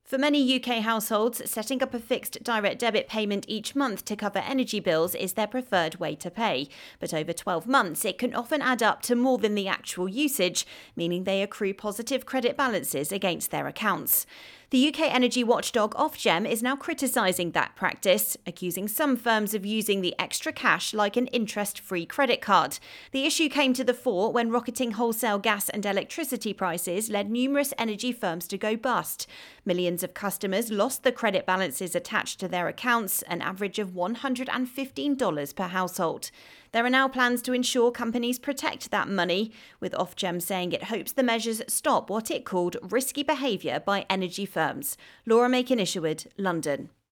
For many UK households, setting up a fixed direct debit payment each month to cover energy bills is their preferred way to pay. But over 12 months, it can often add up to more than the actual usage, meaning they accrue positive credit balances against their accounts. The UK energy watchdog Ofgem is now criticising that practice, accusing some firms of using the extra cash like an interest-free credit card. The issue came to the fore when rocketing wholesale gas and electricity prices led numerous energy firms to go bust. Millions of customers lost the credit balances attached to their accounts, an average of $115 per household. There are now plans to ensure companies protect that money, with Ofgem saying it hopes the measures stop what it called risky behaviour by energy firms. Laura Makin-Isherwood, London.